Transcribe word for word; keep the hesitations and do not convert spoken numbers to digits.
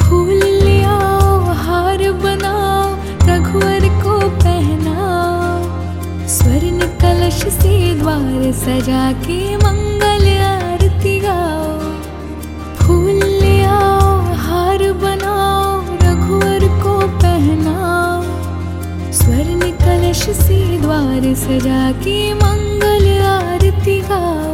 फूल ले आओ, हार बनाओ, रघुवर को पहनाओ। स्वर्ण कलश से द्वार सजा के मंगल आरती गाओ। फूल ले आओ, हार बनाओ, रघुवर को पहनाओ। स्वर्ण कलश से द्वार सजा के मंगल आरती गाओ।